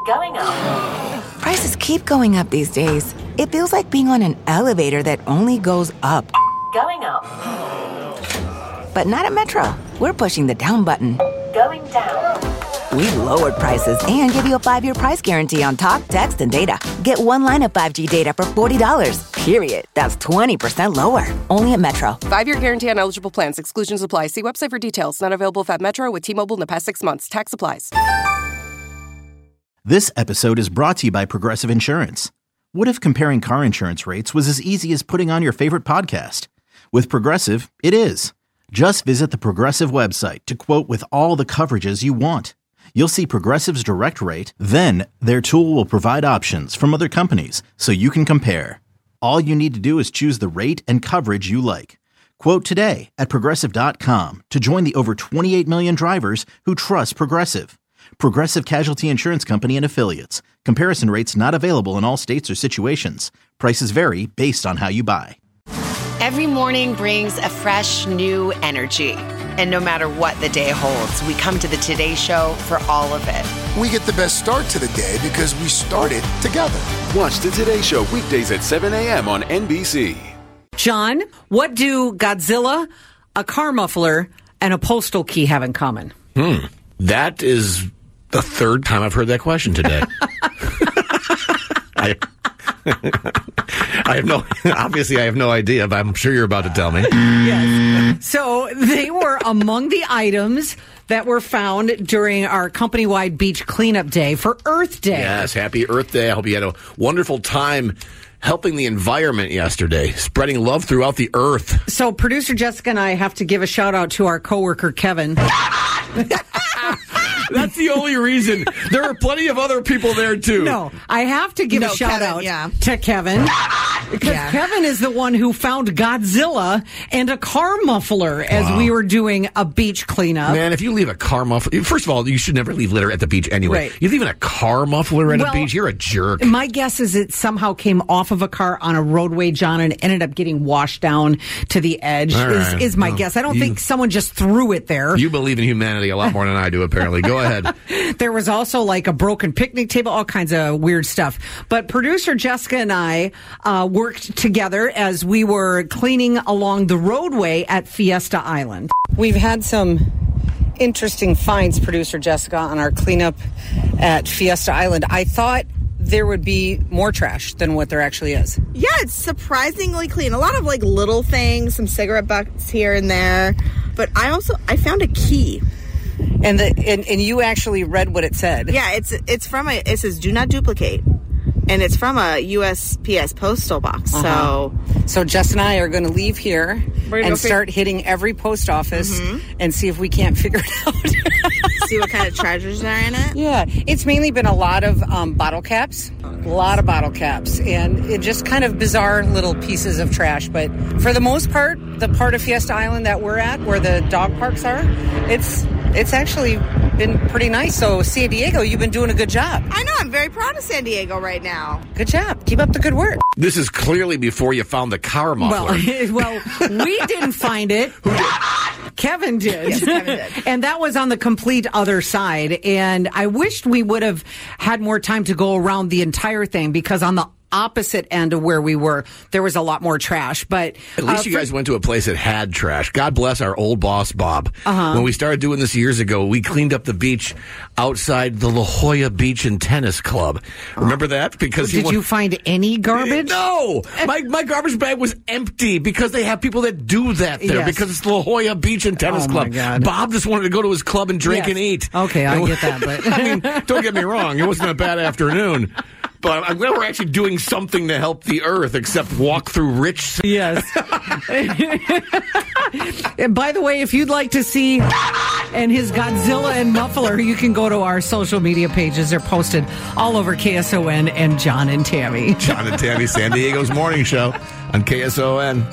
Going up. Prices keep going up these days. It feels like being on an elevator that only goes up. Going up. But not at Metro. We're pushing the down button. Going down. We've lowered prices and give you a 5-year price guarantee on talk, text, and data. Get one line of 5G data for $40. Period. That's 20% lower. Only at Metro. 5-year guarantee on eligible plans. Exclusions apply. See website for details. Not available at Metro with T-Mobile in the past 6 months. Tax applies. This episode is brought to you by Progressive Insurance. What if comparing car insurance rates was as easy as putting on your favorite podcast? With Progressive, it is. Just visit the Progressive website to quote with all the coverages you want. You'll see Progressive's direct rate, then their tool will provide options from other companies so you can compare. All you need to do is choose the rate and coverage you like. Quote today at Progressive.com to join the over 28 million drivers who trust Progressive. Progressive Casualty Insurance Company and Affiliates. Comparison rates not available in all states or situations. Prices vary based on how you buy. Every morning brings a fresh, new energy. And no matter what the day holds, we come to the Today Show for all of it. We get the best start to the day because we started together. Watch the Today Show weekdays at 7 a.m. on NBC. John, what do Godzilla, a car muffler, and a postal key have in common? That is the third time I've heard that question today. I have no idea, but I'm sure you're about to tell me. Yes. So they were among the items that were found during our company-wide beach cleanup day for Earth Day. Yes, happy Earth Day. I hope you had a wonderful time helping the environment yesterday, spreading love throughout the earth. So producer Jessica and I have to give a shout-out to our coworker, Kevin. That's the only reason. There are plenty of other people there, too. No, I have to give a shout-out to Kevin. Because Kevin is the one who found Godzilla and a car muffler as we were doing a beach cleanup. Man, if you leave a car muffler... First of all, you should never leave litter at the beach anyway. Right. You're leaving a car muffler at a beach? You're a jerk. My guess is it somehow came off of a car on a roadway, John, and ended up getting washed down to the edge, is my guess. I don't think someone just threw it there. You believe in humanity a lot more than I do, apparently. Go ahead. There was also like a broken picnic table, all kinds of weird stuff. But producer Jessica and I worked together as we were cleaning along the roadway at Fiesta Island. We've had some interesting finds, producer Jessica, on our cleanup at Fiesta Island. I thought there would be more trash than what there actually is. Yeah, it's surprisingly clean. A lot of like little things, some cigarette butts here and there. But I found a key. And you actually read what it said. Yeah, it says do not duplicate. And it's from a USPS postal box. So Jess and I are going to leave here and start hitting every post office and see if we can't figure it out. See what kind of treasures are in it? Yeah, it's mainly been a lot of bottle caps. A lot of bottle caps. And it just kind of bizarre little pieces of trash. But for the most part, the part of Fiesta Island that we're at, where the dog parks are, it's actually been pretty nice. So, San Diego, you've been doing a good job. I know. I'm very proud of San Diego right now. Good job. Keep up the good work. This is clearly before you found the car muffler. Well, we didn't find it. Who did? Kevin did. Yes, Kevin did. And that was on the complete other side. And I wished we would have had more time to go around the entire thing, because on the opposite end of where we were, there was a lot more trash. But at least you guys went to a place that had trash. God bless our old boss, Bob. When we started doing this years ago, we cleaned up the beach outside the La Jolla Beach and Tennis Club. Remember that? Because did you find any garbage? No, my garbage bag was empty because they have people that do that there. Yes. Because it's La Jolla Beach and Tennis Club. My God. Bob just wanted to go to his club and drink and eat. Okay, I get that, but I mean, don't get me wrong, it wasn't a bad afternoon. But I'm glad we're actually doing something to help the earth, except walk through rich... Yes. And by the way, if you'd like to see and his Godzilla and muffler, you can go to our social media pages. They're posted all over KSON and John and Tammy. John and Tammy, San Diego's morning show on KSON.